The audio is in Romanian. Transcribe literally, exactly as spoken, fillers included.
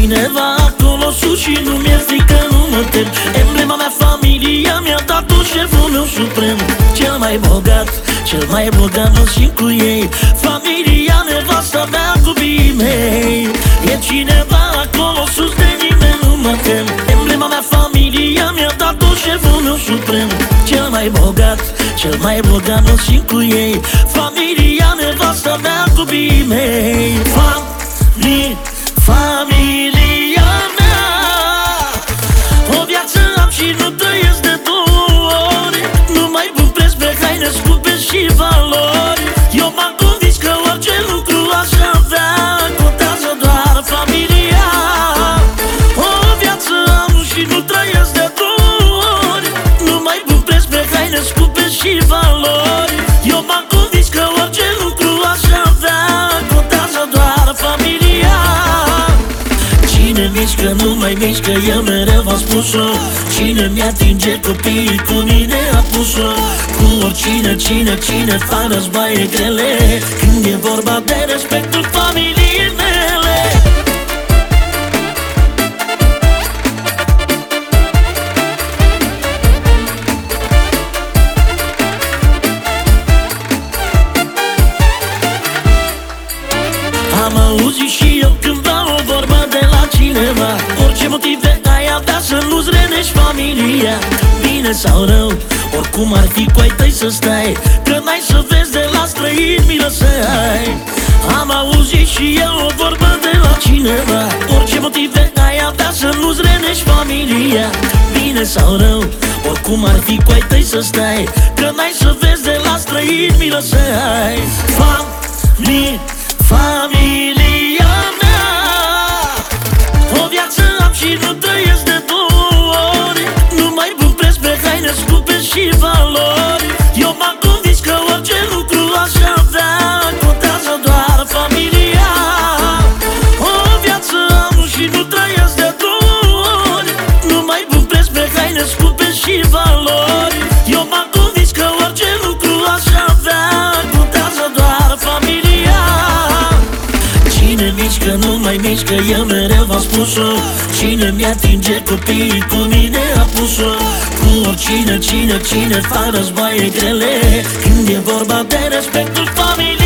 cineva acolo sus și nu mi-e frică, nu mă tem. Emblema mea, familia mi-a dat-o, șeful meu suprem. Cel mai bogat, cel mai bogat mă simt cu ei. Familia, nevasta mea, copiii mei. E cineva acolo sus, de nimeni nu mă tem. Emblema mea, familia mi-a dat-o, șeful meu suprem. Cel mai bogat, cel mai bogat mă simt cu ei. Familia, nevasta mea, copiii mei. Familie, familia mea. O viață am și nu trăiesc de două ori. Nu mai pun preț pe haine scumpe și valori. Eu m-am convins că orice lucru aș avea, contează doar familia. O viață am și nu trăiesc de două ori. Nu mai pun preț pe haine scumpe și valori. Eu m-am convins că orice lucru aș avea, contează doar familia. Cine mișcă nu mai mișcă, eu mereu v-am spus-o. Cine mi-atinge copiii, cu mine a pus-o. Cu oricine, cine, cine fac războaie grele, când e vorba de respectul familiei mele. Am auzit și eu cândva o vorbă de la cineva: orice motive ai avea să nu-ți renești familia. Bine sau rău, oricum ar fi cu ai tăi să stai, că n-ai să vezi de la străini milă să ai. Am auzit și eu o vorbă de la cineva: orice motive ai avea să nu-ți renești familia. Bine sau rău, oricum ar fi cu ai tăi să stai, că n-ai să vezi de la străini milă să ai. Familie, familia mea. O viață am și nu trăiesc de două ori. Nu mai pun preț pe haine scumpe și valori. Eu m-am convins că orice lucru aș avea, contează doar familia. O viață am și nu trăiesc de două ori. Nu mai pun preț pe haine scumpe și valori. Eu m-am convins că orice lucru aș avea, contează doar familia. Cine mișcă nu mai mișcă, eu mereu v-am spus-o. Cine mi-atinge copiii, cu mine a pus-o. Cu oricine, cine, cine fac războaie grele, când e vorba de respectul familiei.